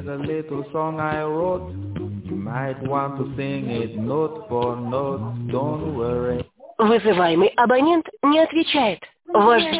a little song I wrote. You might want to sing it note for note. Don't worry. Вызываемый абонент не отвечает. Ваш